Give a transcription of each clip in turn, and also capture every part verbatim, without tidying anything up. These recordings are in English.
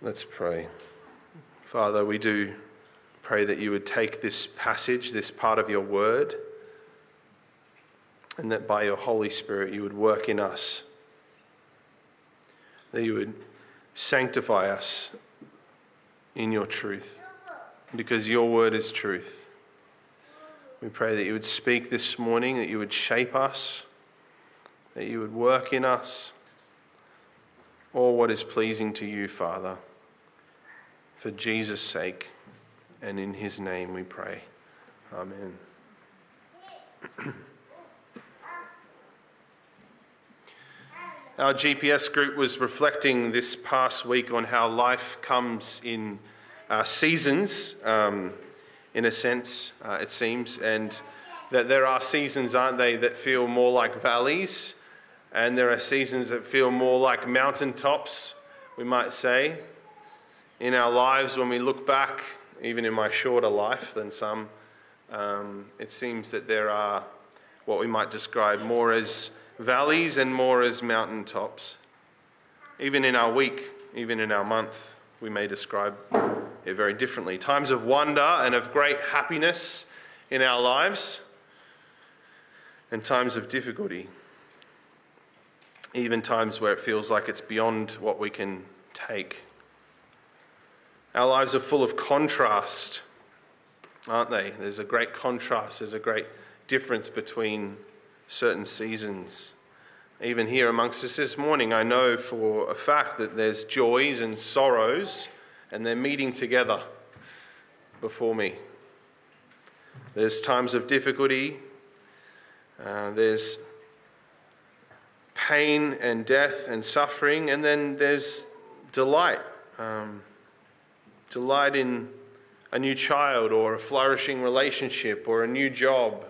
Let's pray. Father, we do pray that you would take this passage, this part of your word, and that by your Holy Spirit you would work in us, that you would sanctify us in your truth, because your word is truth. We pray that you would speak this morning, that you would shape us, that you would work in us all what is pleasing to you, Father. For Jesus' sake, and in his name we pray. Amen. Our G P S group was reflecting this past week on how life comes in uh, seasons, um, in a sense, uh, it seems, and that there are seasons, aren't they, that feel more like valleys, and there are seasons that feel more like mountaintops, we might say. In our lives, when we look back, even in my shorter life than some, um, it seems that there are what we might describe more as valleys and more as mountaintops. Even in our week, even in our month, we may describe it very differently. Times of wonder and of great happiness in our lives, and times of difficulty. Even times where it feels like it's beyond what we can take. Our lives are full of contrast, aren't they? There's a great contrast, there's a great difference between certain seasons. Even here amongst us this morning, I know for a fact that there's joys and sorrows, and they're meeting together before me. There's times of difficulty, uh, there's pain and death and suffering, and then there's delight. Um, delight in a new child or a flourishing relationship or a new job.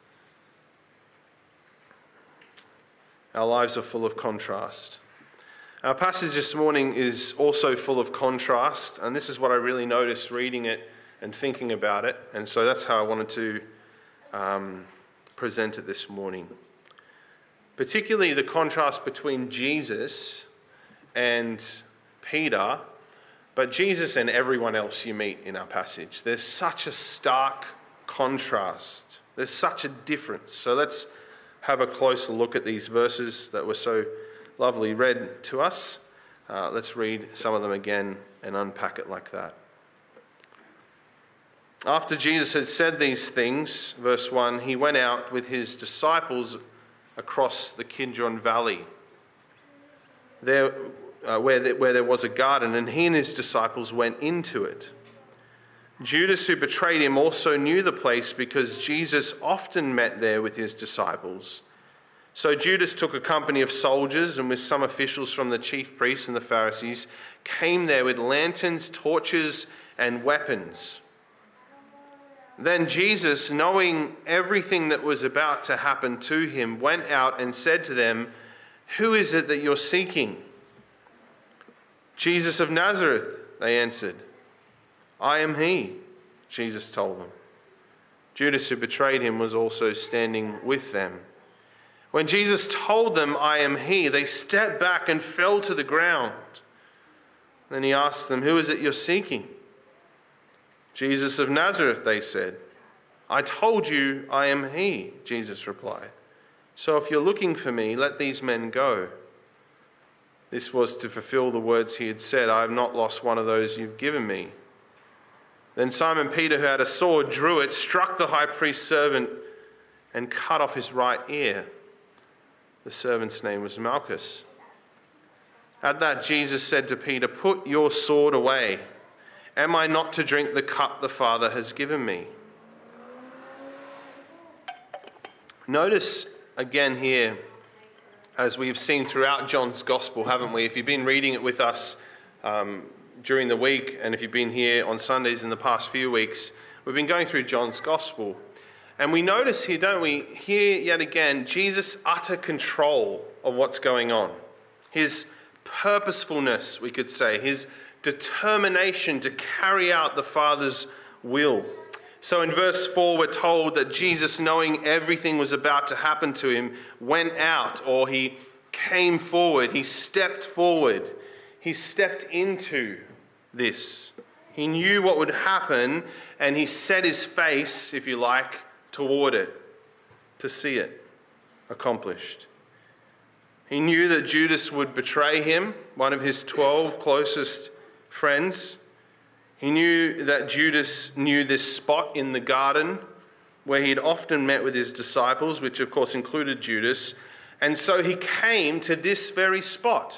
Our lives are full of contrast. Our passage this morning is also full of contrast, and this is what I really noticed reading it and thinking about it, and so that's how I wanted to um, present it this morning. Particularly the contrast between Jesus and Peter, but Jesus and everyone else you meet in our passage. There's such a stark contrast. There's such a difference. So let's have a closer look at these verses that were so lovely read to us. Uh, let's read some of them again and unpack it like that. After Jesus had said these things, verse one, he went out with his disciples across the Kidron Valley, there, uh, where, the, where there was a garden, and he and his disciples went into it. Judas, who betrayed him, also knew the place because Jesus often met there with his disciples. So Judas took a company of soldiers and with some officials from the chief priests and the Pharisees, came there with lanterns, torches, and weapons. Then Jesus, knowing everything that was about to happen to him, went out and said to them, "Who is it that you're seeking?" "Jesus of Nazareth," they answered. "I am he," Jesus told them. Judas, who betrayed him, was also standing with them. When Jesus told them, "I am he," they stepped back and fell to the ground. Then he asked them, "Who is it you're seeking?" "Jesus of Nazareth," they said. "I told you I am he," Jesus replied. "So if you're looking for me, let these men go." This was to fulfill the words he had said, "I have not lost one of those you've given me." Then Simon Peter, who had a sword, drew it, struck the high priest's servant, and cut off his right ear. The servant's name was Malchus. At that, Jesus said to Peter, "Put your sword away. Am I not to drink the cup the Father has given me?" Notice again here, as we've seen throughout John's Gospel, haven't we? If you've been reading it with us um, during the week, and if you've been here on Sundays in the past few weeks, we've been going through John's Gospel. And we notice here, don't we, here yet again, Jesus' utter control of what's going on. His purposefulness, we could say, his determination to carry out the Father's will. So in verse four, we're told that Jesus, knowing everything was about to happen to him, went out, or he came forward, he stepped forward, he stepped into this. He knew what would happen, and he set his face, if you like, toward it, to see it accomplished. He knew that Judas would betray him, one of his twelve closest friends. He knew that Judas knew this spot in the garden where he had often met with his disciples, which of course included Judas. And so he came to this very spot,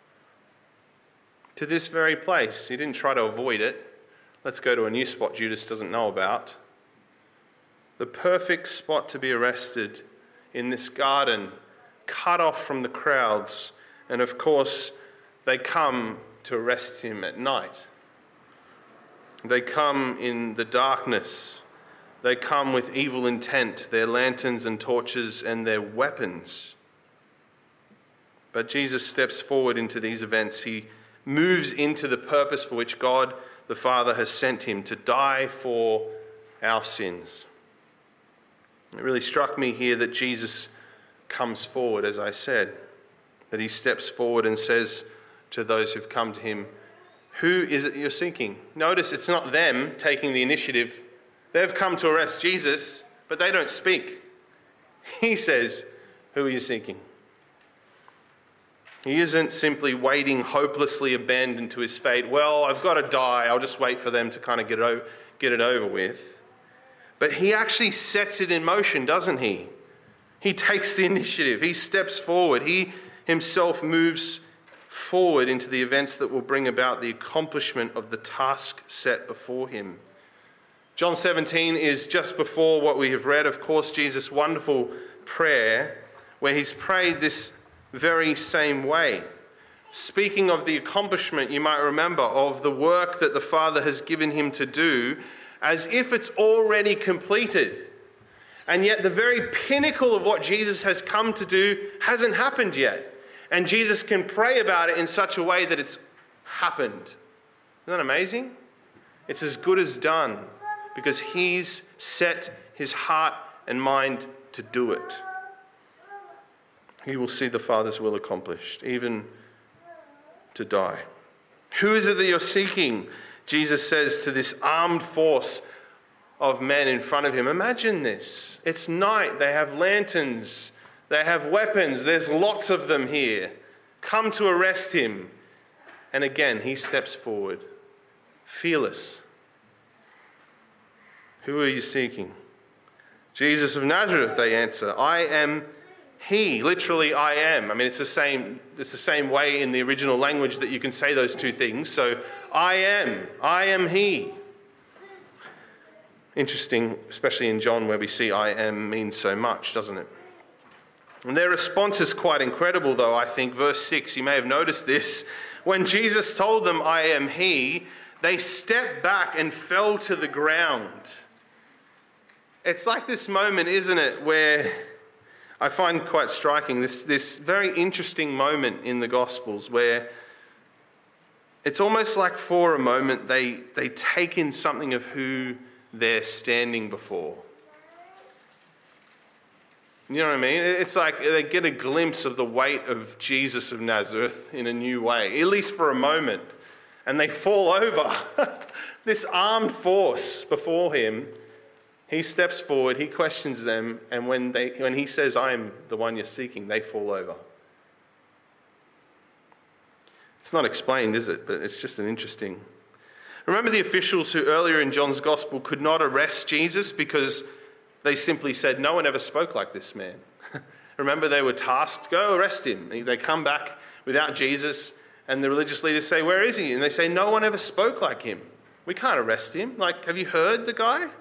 to this very place. He didn't try to avoid it. Let's go to a new spot Judas doesn't know about. The perfect spot to be arrested in this garden, cut off from the crowds. And of course, they come to arrest him at night. They come in the darkness. They come with evil intent, their lanterns and torches and their weapons. But Jesus steps forward into these events. He moves into the purpose for which God the Father has sent him, to die for our sins. It really struck me here that Jesus comes forward, as I said, that he steps forward and says to those who've come to him, "Who is it you're seeking?" Notice it's not them taking the initiative. They've come to arrest Jesus, but they don't speak. He says, "Who are you seeking?" He isn't simply waiting hopelessly abandoned to his fate. Well, I've got to die. I'll just wait for them to kind of get it over, get it over with. But he actually sets it in motion, doesn't he? He takes the initiative. He steps forward. He himself moves forward into the events that will bring about the accomplishment of the task set before him. John seventeen is just before what we have read. Of course, Jesus' wonderful prayer, where he's prayed this very same way. Speaking of the accomplishment, you might remember, of the work that the Father has given him to do, as if it's already completed. And yet the very pinnacle of what Jesus has come to do hasn't happened yet. And Jesus can pray about it in such a way that it's happened. Isn't that amazing? It's as good as done, because he's set his heart and mind to do it. He will see the Father's will accomplished, even to die. Who is it that you're seeking? Jesus says to this armed force of men in front of him. Imagine this. It's night. They have lanterns. They have weapons. There's lots of them here. Come to arrest him. And again, he steps forward, fearless. Who are you seeking? Jesus of Nazareth, they answer. I am he. Literally, I am. I mean, it's the same, it's the same way in the original language that you can say those two things. So, I am. I am he. Interesting, especially in John, where we see I am means so much, doesn't it? And their response is quite incredible, though, I think. Verse six, you may have noticed this. When Jesus told them, I am he, they stepped back and fell to the ground. It's like this moment, isn't it, where I find quite striking, this, this very interesting moment in the Gospels where it's almost like for a moment they, they take in something of who they're standing before. You know what I mean? It's like they get a glimpse of the weight of Jesus of Nazareth in a new way, at least for a moment. And they fall over. This armed force before him. He steps forward, he questions them, and when they when he says, I am the one you're seeking, they fall over. It's not explained, is it? But it's just an interesting. Remember the officials who earlier in John's Gospel could not arrest Jesus because they simply said, no one ever spoke like this man. Remember they were tasked, go arrest him. They come back without Jesus, and the religious leaders say, where is he? And they say, no one ever spoke like him. We can't arrest him. Like, have you heard the guy?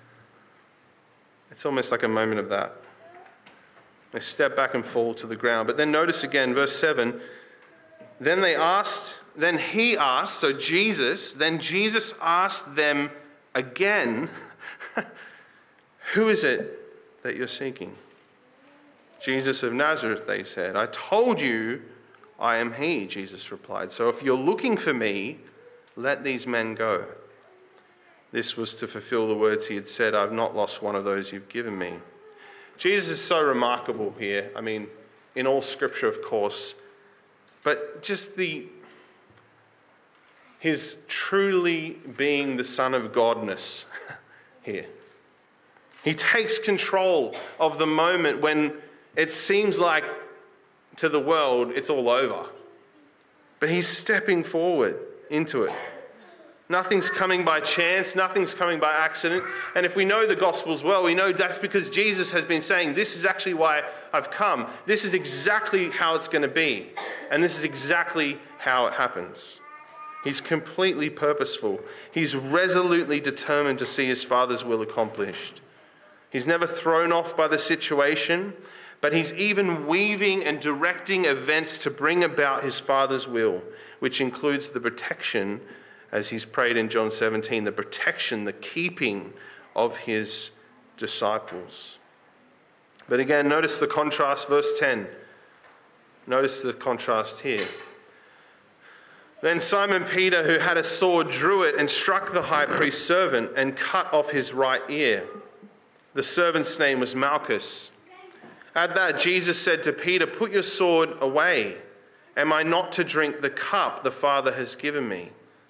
It's almost like a moment of that. They step back and fall to the ground. But then notice again, verse seven, then they asked, then he asked, so Jesus, then Jesus asked them again, who is it that you're seeking? Jesus of Nazareth, they said. I told you I am he, Jesus replied. So if you're looking for me, let these men go. This was to fulfill the words he had said, I've not lost one of those you've given me. Jesus is so remarkable here. I mean, in all scripture, of course. But just the... his truly being the Son of Godness here. He takes control of the moment when it seems like to the world it's all over. But he's stepping forward into it. Nothing's coming by chance, nothing's coming by accident. And if we know the Gospels well, we know that's because Jesus has been saying, this is actually why I've come. This is exactly how it's going to be. And this is exactly how it happens. He's completely purposeful. He's resolutely determined to see his Father's will accomplished. He's never thrown off by the situation, but he's even weaving and directing events to bring about his Father's will, which includes the protection, as he's prayed in John seventeen, the protection, the keeping of his disciples. But again, notice the contrast, verse ten. Notice the contrast here. Then Simon Peter, who had a sword, drew it and struck the high priest's servant and cut off his right ear. The servant's name was Malchus. At that, Jesus said to Peter, "Put your sword away. Am I not to drink the cup the Father has given me?"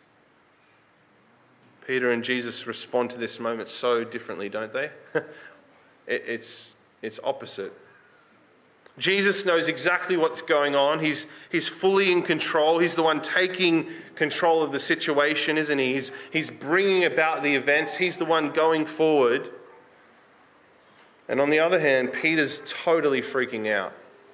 Peter and Jesus respond to this moment so differently, don't they? it, it's, it's opposite. Jesus knows exactly what's going on. He's, he's fully in control. He's the one taking control of the situation, isn't he? He's, he's bringing about the events. He's the one going forward. And on the other hand, Peter's totally freaking out.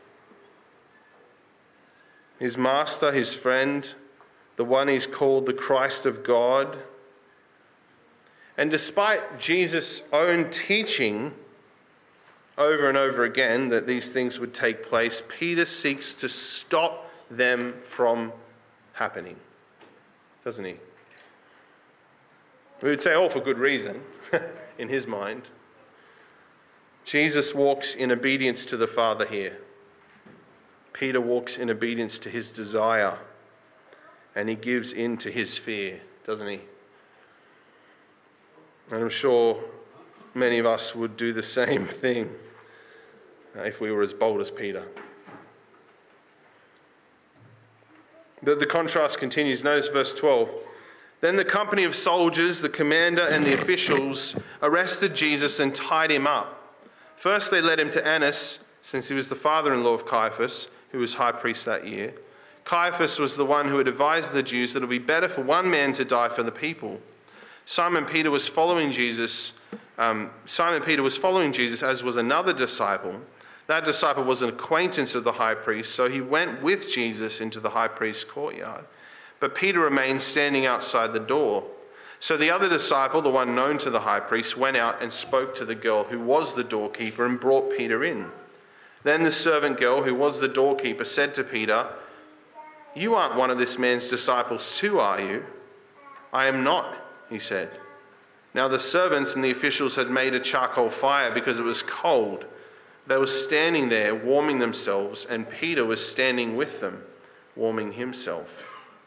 His master, his friend, the one he's called the Christ of God. And despite Jesus' own teaching over and over again that these things would take place, Peter seeks to stop them from happening, doesn't he? We would say, oh, for good reason, in his mind. Jesus walks in obedience to the Father here. Peter walks in obedience to his desire, and he gives in to his fear, doesn't he? And I'm sure many of us would do the same thing if we were as bold as Peter. The, the contrast continues. Notice verse twelve. Then the company of soldiers, the commander and the officials, arrested Jesus and tied him up. First they led him to Annas, since he was the father-in-law of Caiaphas, who was high priest that year. Caiaphas was the one who had advised the Jews that it would be better for one man to die for the people. Simon Peter was following Jesus. Um, Simon Peter was following Jesus, as was another disciple. That disciple was an acquaintance of the high priest, so he went with Jesus into the high priest's courtyard. But Peter remained standing outside the door. So the other disciple, the one known to the high priest, went out and spoke to the girl who was the doorkeeper and brought Peter in. Then the servant girl, who was the doorkeeper, said to Peter, "You aren't one of this man's disciples too, are you?" "I am not," he said. Now the servants and the officials had made a charcoal fire because it was cold. They were standing there warming themselves, and Peter was standing with them, warming himself.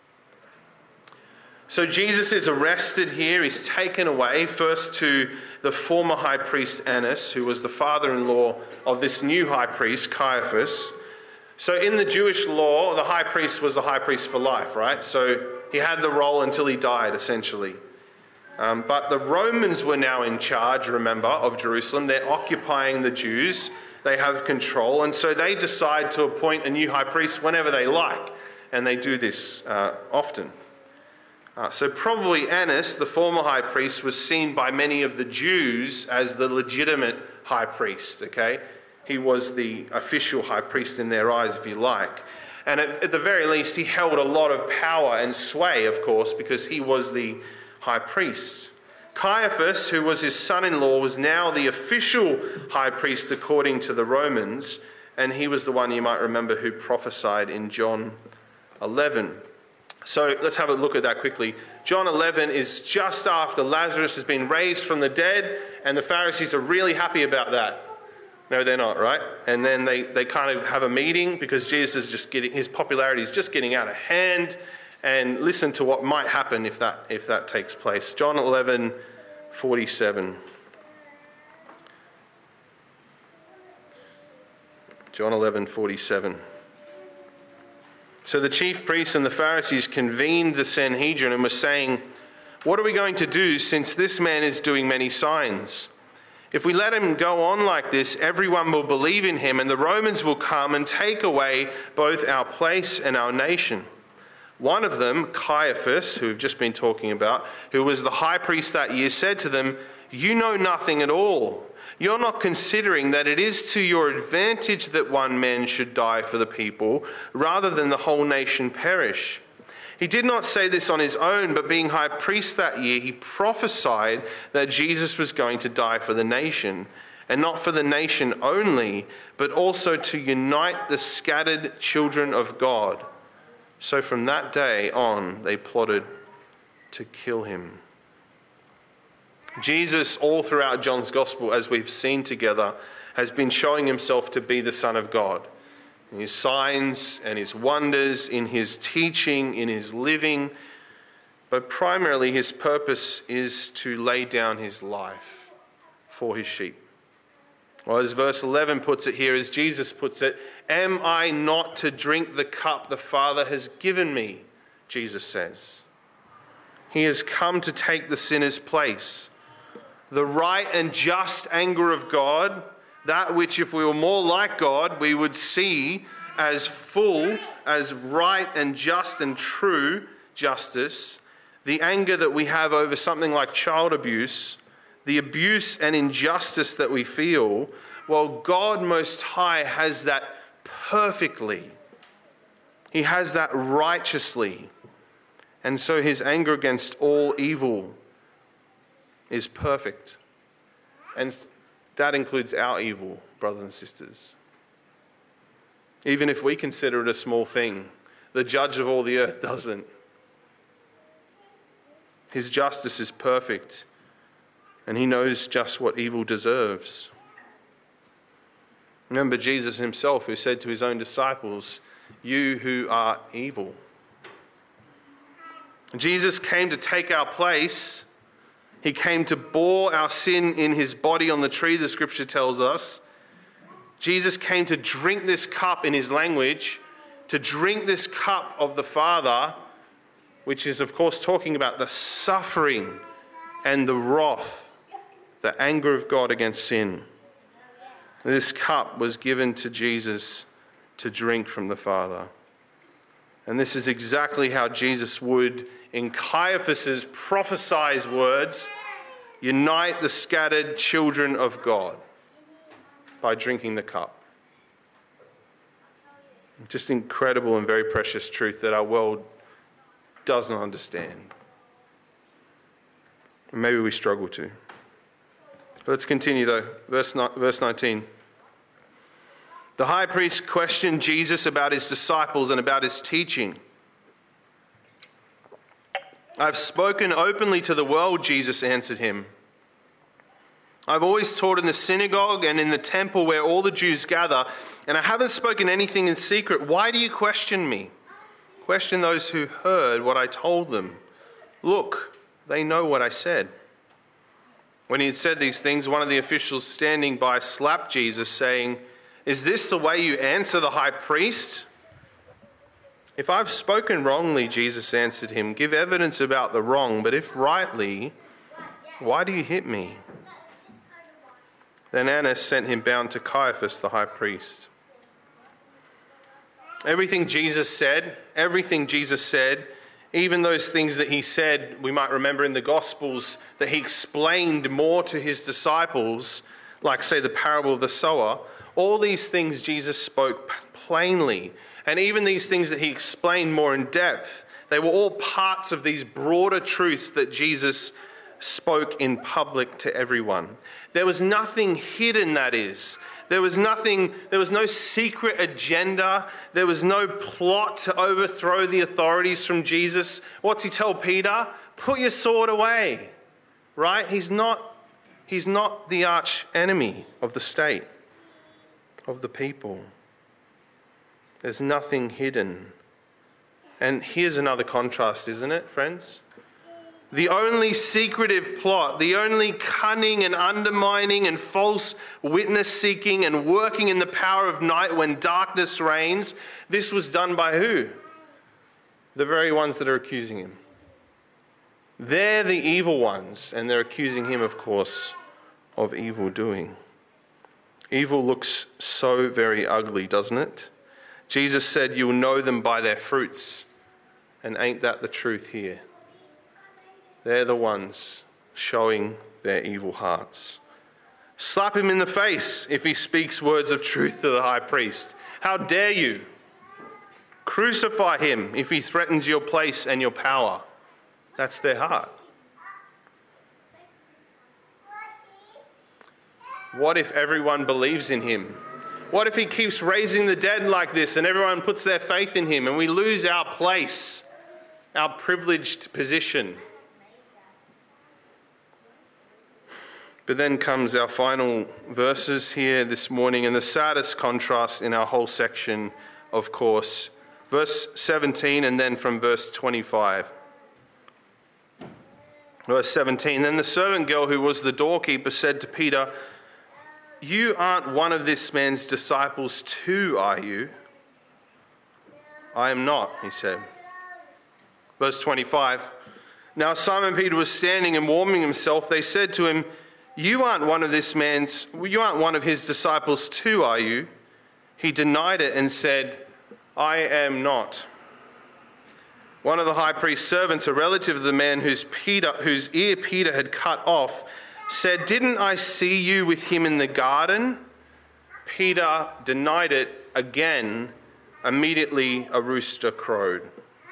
So Jesus is arrested here. He's taken away first to the former high priest Annas, who was the father-in-law of this new high priest, Caiaphas. So in the Jewish law, the high priest was the high priest for life, right? So he had the role until he died, essentially. Um, but the Romans were now in charge, remember, of Jerusalem. They're occupying the Jews. They have control. And so they decide to appoint a new high priest whenever they like. And they do this uh, often. Uh, so probably Annas, the former high priest, was seen by many of the Jews as the legitimate high priest, okay? He was the official high priest in their eyes, if you like. And at, at the very least, he held a lot of power and sway, of course, because he was the high priest. Caiaphas, who was his son-in-law, was now the official high priest according to the Romans, and he was the one, you might remember, who prophesied in John eleven. So let's have a look at that quickly. John eleven is just after Lazarus has been raised from the dead, and the Pharisees are really happy about that. No, they're not, right? And then they, they kind of have a meeting because Jesus is just getting, his popularity is just getting out of hand. And listen to what might happen if that if that takes place. John eleven forty-seven. John eleven forty-seven. So the chief priests and the Pharisees convened the Sanhedrin and were saying, "What are we going to do since this man is doing many signs? If we let him go on like this, everyone will believe in him, and the Romans will come and take away both our place and our nation." One of them, Caiaphas, who we've just been talking about, who was the high priest that year, said to them, "You know nothing at all. You're not considering that it is to your advantage that one man should die for the people, rather than the whole nation perish." He did not say this on his own, but being high priest that year, he prophesied that Jesus was going to die for the nation, and not for the nation only, but also to unite the scattered children of God. So from that day on, they plotted to kill him. Jesus, all throughout John's Gospel, as we've seen together, has been showing himself to be the Son of God. In his signs and his wonders, in his teaching, in his living. But primarily his purpose is to lay down his life for his sheep. Or as verse eleven puts it here, as Jesus puts it, "Am I not to drink the cup the Father has given me?" Jesus says. He has come to take the sinner's place. The right and just anger of God, that which if we were more like God, we would see as full, as right and just and true justice, the anger that we have over something like child abuse, the abuse and injustice that we feel, well, God Most High has that perfectly. He has that righteously. And so his anger against all evil is perfect. And that includes our evil, brothers and sisters. Even if we consider it a small thing, the judge of all the earth doesn't. His justice is perfect, and he knows just what evil deserves. Remember Jesus himself, who said to his own disciples, "You who are evil." Jesus came to take our place. He came to bore our sin in his body on the tree, the scripture tells us. Jesus came to drink this cup, in his language, to drink this cup of the Father, which is, of course, talking about the suffering and the wrath, the anger of God against sin. This cup was given to Jesus to drink from the Father. And this is exactly how Jesus would, in Caiaphas's prophesied words, unite the scattered children of God by drinking the cup. Just incredible and very precious truth that our world does not understand. And maybe we struggle to. But let's continue though. Verse nineteen. The high priest questioned Jesus about his disciples and about his teaching. "I've spoken openly to the world," Jesus answered him. "I've always taught in the synagogue and in the temple where all the Jews gather, and I haven't spoken anything in secret. Why do you question me? Question those who heard what I told them. Look, they know what I said." When he had said these things, one of the officials standing by slapped Jesus, saying, "Is this the way you answer the high priest?" "If I've spoken wrongly," Jesus answered him, "give evidence about the wrong, but if rightly, why do you hit me?" Then Annas sent him bound to Caiaphas, the high priest. Everything Jesus said, everything Jesus said, even those things that he said, we might remember in the Gospels, that he explained more to his disciples, like, say, the parable of the sower, all these things Jesus spoke plainly. And even these things that he explained more in depth, they were all parts of these broader truths that Jesus spoke in public to everyone. There was nothing hidden, that is. There was nothing, there was no secret agenda. There was no plot to overthrow the authorities from Jesus. What's he tell Peter? Put your sword away, right? He's not, he's not the arch enemy of the state, of the people. There's nothing hidden. And here's another contrast, isn't it, friends? The only secretive plot, the only cunning and undermining and false witness seeking and working in the power of night when darkness reigns, this was done by who? the very ones that are accusing him. They're the evil ones, and they're accusing him, of course, of evil doing. Evil looks so very ugly, doesn't it? Jesus said, "You'll know them by their fruits." And ain't that the truth here? They're the ones showing their evil hearts. Slap him in the face if he speaks words of truth to the high priest. How dare you? Crucify him if he threatens your place and your power. That's their heart. What if everyone believes in him? What if he keeps raising the dead like this and everyone puts their faith in him and we lose our place, our privileged position? But then comes our final verses here this morning, and the saddest contrast in our whole section, of course. Verse seventeen and then from verse twenty-five. Verse seventeen, then the servant girl who was the doorkeeper said to Peter, "You aren't one of this man's disciples too, are you?" "I am not," he said. Verse twenty-five, now Simon Peter was standing and warming himself. They said to him, You aren't one of this man's, you aren't one of his disciples too, are you? He denied it and said, "I am not." One of the high priest's servants, a relative of the man whose, Peter, whose ear Peter had cut off, said, "Didn't I see you with him in the garden?" Peter denied it again. Immediately a rooster crowed.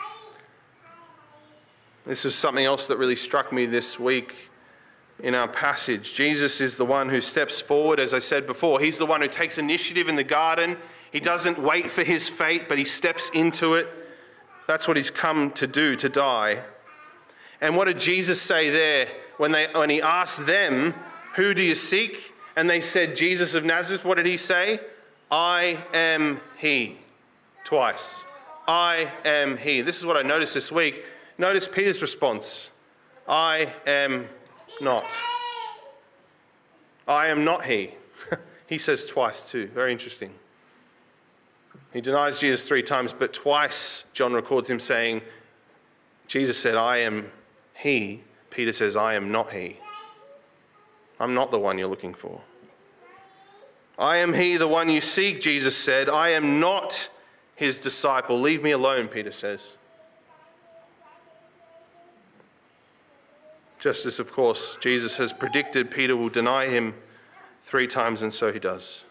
This is something else that really struck me this week in our passage. Jesus is the one who steps forward, as I said before. He's the one who takes initiative in the garden. He doesn't wait for his fate, but he steps into it. That's what he's come to do, to die. And what did Jesus say there when, they, when he asked them, "Who do you seek?" And they said, "Jesus of Nazareth." What did he say? "I am he." Twice. "I am he." This is what I noticed this week. Notice Peter's response. "I am not. I am not he." He says twice too. Very interesting. He denies Jesus three times, but twice John records him saying, Jesus said, "I am he." Peter says, "I am not he. I'm not the one you're looking for." "I am he, the one you seek," Jesus said. "I am not his disciple. Leave me alone," Peter says. Just as, of course, Jesus has predicted Peter will deny him three times, and so he does.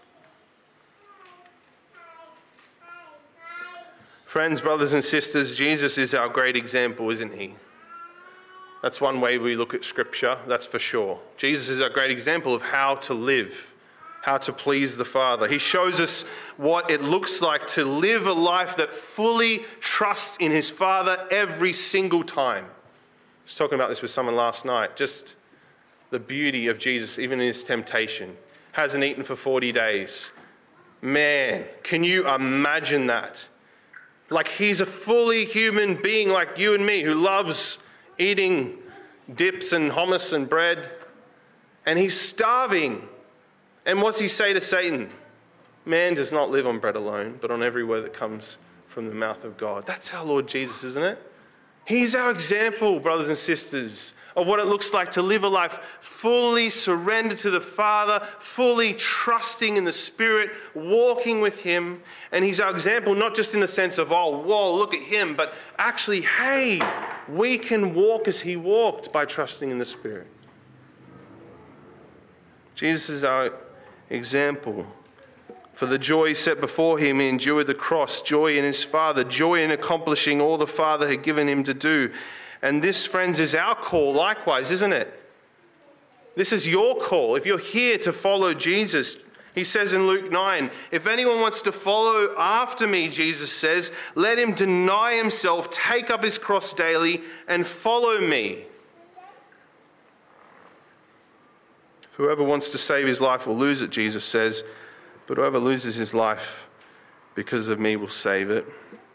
Friends, brothers and sisters, Jesus is our great example, isn't he? That's one way we look at Scripture, that's for sure. Jesus is our great example of how to live, how to please the Father. He shows us what it looks like to live a life that fully trusts in his Father every single time. I was talking about this with someone last night, just the beauty of Jesus, even in his temptation. Hasn't eaten for forty days. Man, can you imagine that? Like, he's a fully human being like you and me who loves eating dips and hummus and bread. And he's starving. And what's he say to Satan? "Man does not live on bread alone, but on every word that comes from the mouth of God." That's our Lord Jesus, isn't it? He's our example, brothers and sisters, of what it looks like to live a life fully surrendered to the Father, fully trusting in the Spirit, walking with him. And he's our example, not just in the sense of, oh, whoa, look at him, but actually, hey, we can walk as he walked by trusting in the Spirit. Jesus is our example. For the joy set before him, he endured the cross, joy in his Father, joy in accomplishing all the Father had given him to do. And this, friends, is our call likewise, isn't it? This is your call. If you're here to follow Jesus, he says in Luke nine, if anyone wants to follow after me, Jesus says, let him deny himself, take up his cross daily, and follow me. Whoever wants to save his life will lose it, Jesus says. But whoever loses his life because of me will save it.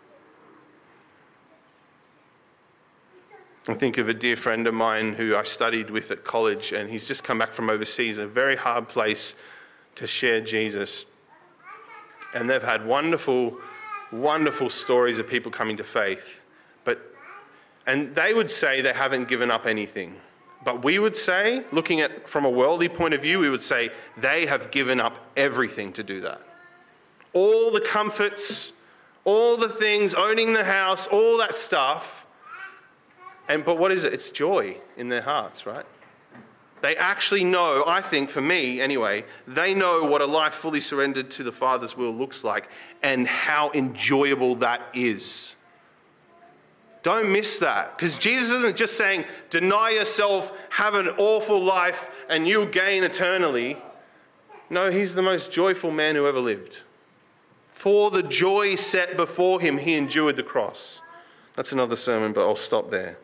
I think of a dear friend of mine who I studied with at college, and he's just come back from overseas, a very hard place to share Jesus. And they've had wonderful, wonderful stories of people coming to faith. But, and they would say they haven't given up anything. But we would say, looking at from a worldly point of view, we would say they have given up everything to do that. All the comforts, all the things, owning the house, all that stuff. And but what is it? It's joy in their hearts, right? They actually know, I think for me anyway, they know what a life fully surrendered to the Father's will looks like and how enjoyable that is. Don't miss that, because Jesus isn't just saying, deny yourself, have an awful life, and you'll gain eternally. No, he's the most joyful man who ever lived. For the joy set before him, he endured the cross. That's another sermon, but I'll stop there.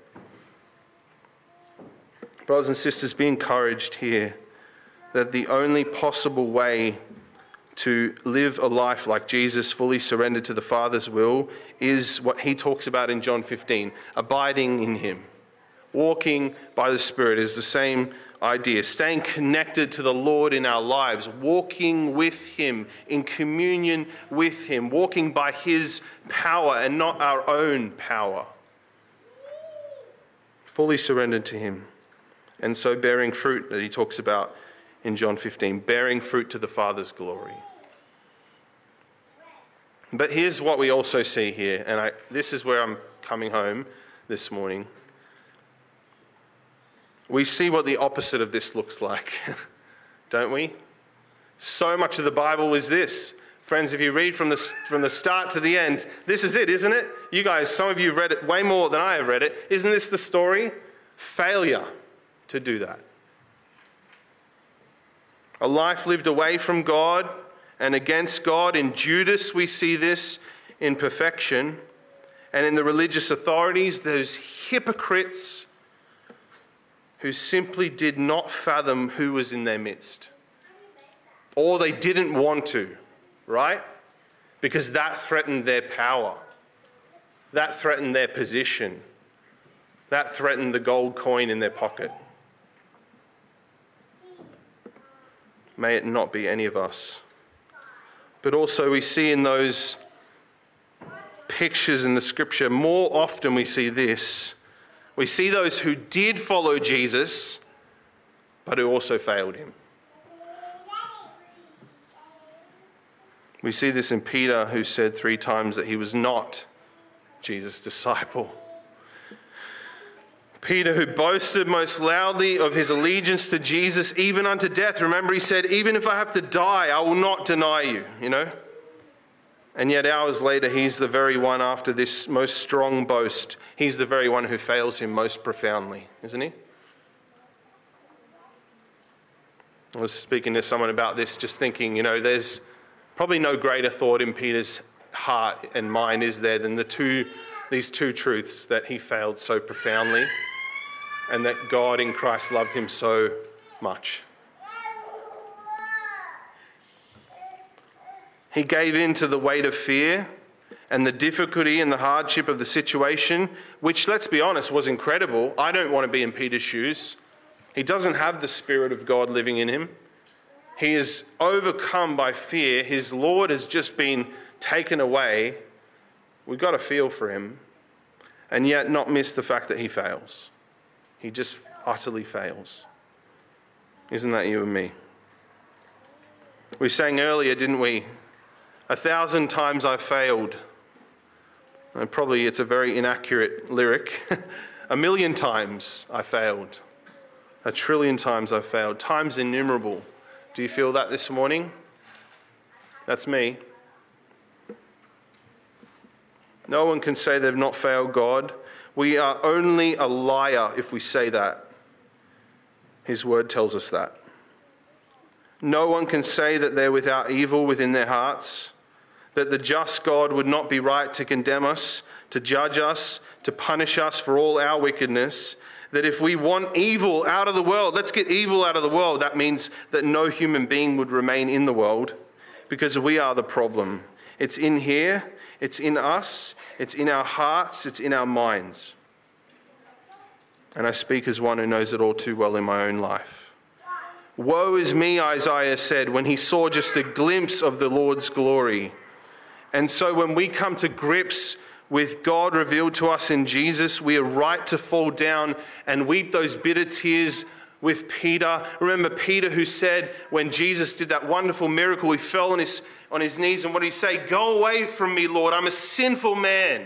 Brothers and sisters, be encouraged here that the only possible way to live a life like Jesus, fully surrendered to the Father's will, is what he talks about in John fifteen, abiding in him. Walking by the Spirit is the same idea. Staying connected to the Lord in our lives, walking with him, in communion with him, walking by his power and not our own power. Fully surrendered to him. And so bearing fruit that he talks about in John fifteen, bearing fruit to the Father's glory. But here's what we also see here, and I, this is where I'm coming home this morning. We see what the opposite of this looks like, don't we? So much of the Bible is this. Friends, if you read from the, from the start to the end, this is it, isn't it? You guys, some of you have read it way more than I have read it. Isn't this the story? Failure to do that. A life lived away from God and against God. In Judas, we see this in perfection. And in the religious authorities, those hypocrites who simply did not fathom who was in their midst. Or they didn't want to, right? Because that threatened their power. That threatened their position. That threatened the gold coin in their pocket. May it not be any of us. But also we see in those pictures in the scripture, more often we see this. We see those who did follow Jesus, but who also failed him. We see this in Peter, who said three times that he was not Jesus' disciple. Peter, who boasted most loudly of his allegiance to Jesus, even unto death. Remember, he said, even if I have to die, I will not deny you, you know. And yet hours later, he's the very one after this most strong boast. He's the very one who fails him most profoundly, isn't he? I was speaking to someone about this, just thinking, you know, there's probably no greater thought in Peter's heart and mind, is there, than the two, these two truths, that he failed so profoundly and that God in Christ loved him so much. He gave in to the weight of fear and the difficulty and the hardship of the situation, which, let's be honest, was incredible. I don't want to be in Peter's shoes. He doesn't have the Spirit of God living in him. He is overcome by fear. His Lord has just been taken away. We've got to feel for him, and yet not miss the fact that he fails. He just utterly fails. Isn't that you and me? We sang earlier, didn't we? A thousand times I've failed. And probably it's a very inaccurate lyric. A million times I failed. A trillion times I've failed. Times innumerable. Do you feel that this morning? That's me. No one can say they've not failed God. We are only a liar if we say that. His word tells us that. No one can say that they're without evil within their hearts, that the just God would not be right to condemn us, to judge us, to punish us for all our wickedness, that if we want evil out of the world, let's get evil out of the world. That means that no human being would remain in the world, because we are the problem. It's in here, it's in us, it's in our hearts, it's in our minds. And I speak as one who knows it all too well in my own life. Woe is me, Isaiah said, when he saw just a glimpse of the Lord's glory. And so when we come to grips with God revealed to us in Jesus, we are right to fall down and weep those bitter tears with Peter. Remember Peter who said when Jesus did that wonderful miracle, he fell on his, on his knees, and what did he say? "Go away from me, Lord, I'm a sinful man."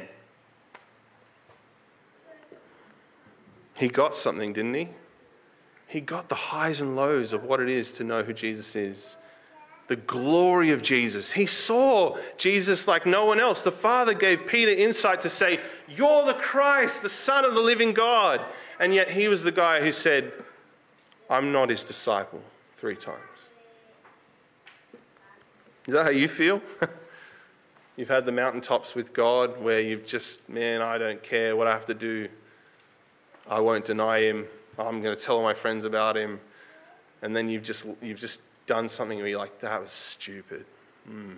He got something, didn't he? He got the highs and lows of what it is to know who Jesus is. The glory of Jesus. He saw Jesus like no one else. The Father gave Peter insight to say, "You're the Christ, the Son of the living God." And yet he was the guy who said, "I'm not his disciple," three times. Is that how you feel? You've had the mountaintops with God where you've just, man, I don't care what I have to do. I won't deny him. I'm going to tell all my friends about him. And then you've just you've just done something where you're like, that was stupid. Mm.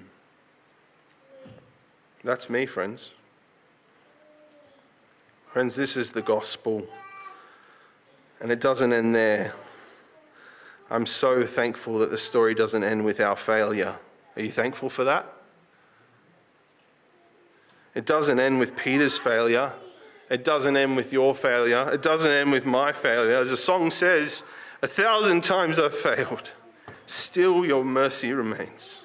That's me, friends. Friends, this is the gospel. And it doesn't end there. I'm so thankful that the story doesn't end with our failure. Are you thankful for that? It doesn't end with Peter's failure. It doesn't end with your failure. It doesn't end with my failure. As the song says, a thousand times I've failed. Still your mercy remains.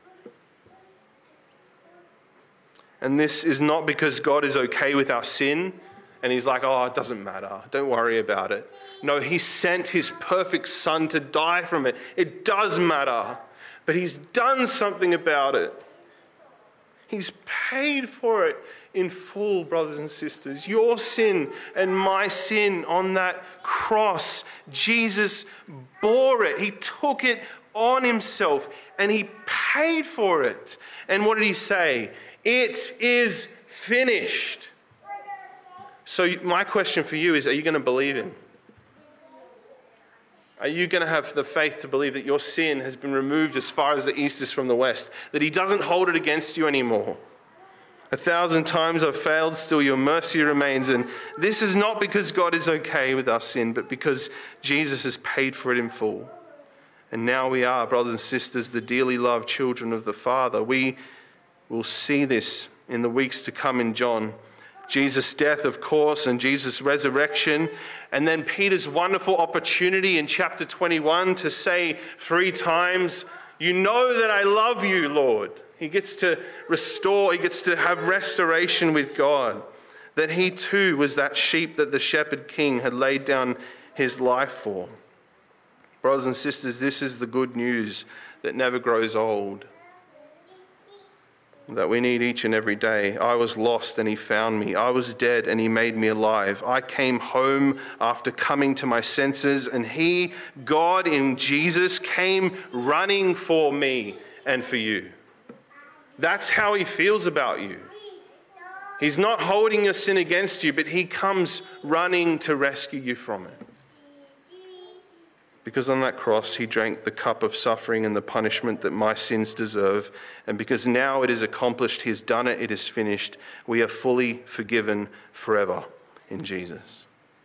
And this is not because God is okay with our sin and he's like, oh, it doesn't matter. Don't worry about it. No, he sent his perfect son to die from it. It does matter. But he's done something about it. He's paid for it in full, brothers and sisters. Your sin and my sin on that cross, Jesus bore it. He took it on himself and he paid for it. And what did he say? It is finished. So my question for you is, are you going to believe him? Are you going to have the faith to believe that your sin has been removed as far as the east is from the west? That he doesn't hold it against you anymore? A thousand times I've failed, still your mercy remains. And this is not because God is okay with our sin, but because Jesus has paid for it in full. And now we are, brothers and sisters, the dearly loved children of the Father. We will see this in the weeks to come in John. Jesus' death, of course, and Jesus' resurrection. And then Peter's wonderful opportunity in chapter twenty-one to say three times, "You know that I love you, Lord." He gets to restore, he gets to have restoration with God. That he too was that sheep that the shepherd king had laid down his life for. Brothers and sisters, this is the good news that never grows old. That we need each and every day. I was lost and he found me. I was dead and he made me alive. I came home after coming to my senses, and he, God in Jesus, came running for me and for you. That's how he feels about you. He's not holding your sin against you, but he comes running to rescue you from it. Because on that cross, he drank the cup of suffering and the punishment that my sins deserve. And because now it is accomplished, he has done it, it is finished, we are fully forgiven forever in Jesus.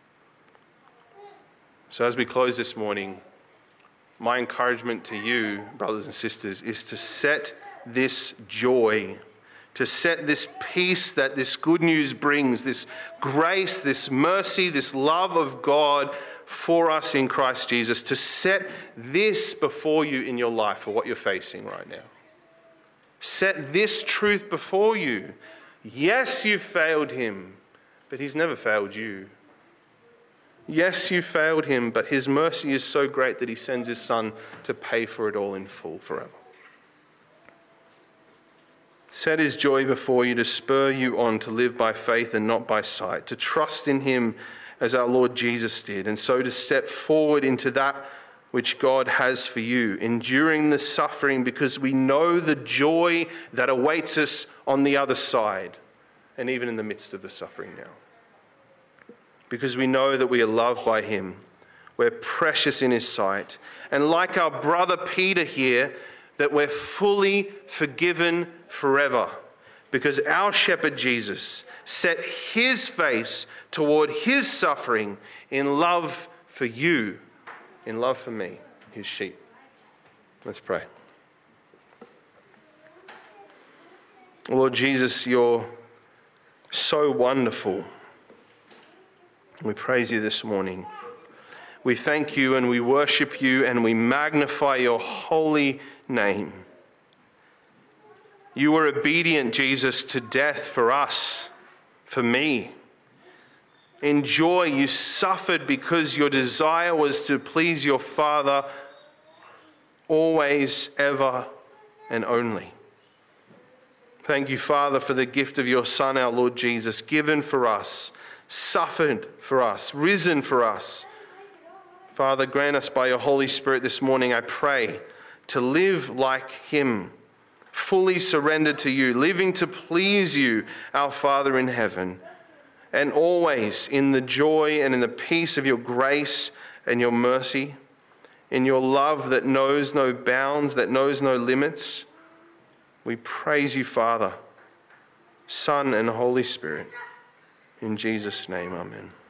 So as we close this morning, my encouragement to you, brothers and sisters, is to set this joy, to set this peace that this good news brings, this grace, this mercy, this love of God for us in Christ Jesus, to set this before you in your life for what you're facing right now. Set this truth before you. Yes, you failed him, but he's never failed you. Yes, you failed him, but his mercy is so great that he sends his son to pay for it all in full forever. Set his joy before you to spur you on to live by faith and not by sight, to trust in him as our Lord Jesus did, and so to step forward into that which God has for you, enduring the suffering because we know the joy that awaits us on the other side, and even in the midst of the suffering now. Because we know that we are loved by him, we're precious in his sight, and like our brother Peter here, that we're fully forgiven forever. Because our shepherd Jesus set his face toward his suffering in love for you, in love for me, his sheep. Let's pray. Lord Jesus, your so wonderful. We praise you this morning. We thank you and we worship you and we magnify your holy name. You were obedient, Jesus, to death for us, for me. In joy, you suffered because your desire was to please your Father always, ever, and only. Thank you, Father, for the gift of your Son, our Lord Jesus, given for us, suffered for us, risen for us. Father, grant us by your Holy Spirit this morning, I pray, to live like him, fully surrendered to you, living to please you, our Father in heaven, and always in the joy and in the peace of your grace and your mercy, in your love that knows no bounds, that knows no limits. We praise you, Father, Son, and Holy Spirit. In Jesus' name, amen.